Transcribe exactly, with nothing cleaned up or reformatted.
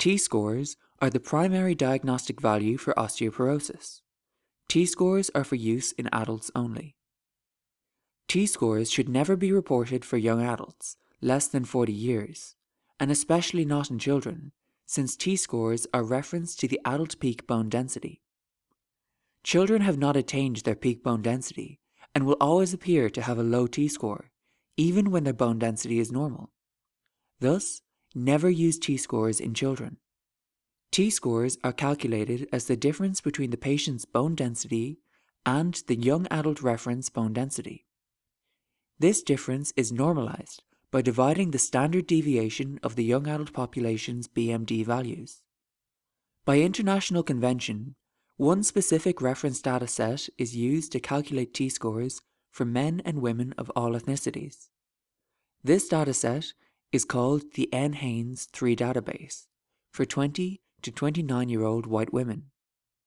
T-scores are the primary diagnostic value for osteoporosis. T-scores are for use in adults only. T-scores should never be reported for young adults, less than forty years, and especially not in children, since T-scores are referenced to the adult peak bone density. Children have not attained their peak bone density and will always appear to have a low T-score, even when their bone density is normal. Thus, never use T-scores in children. T-scores are calculated as the difference between the patient's bone density and the young adult reference bone density. This difference is normalized by dividing the standard deviation of the young adult population's B M D values. By international convention, one specific reference data set is used to calculate T-scores for men and women of all ethnicities. This dataset is called the NHANES three database for twenty to twenty-nine year old white women.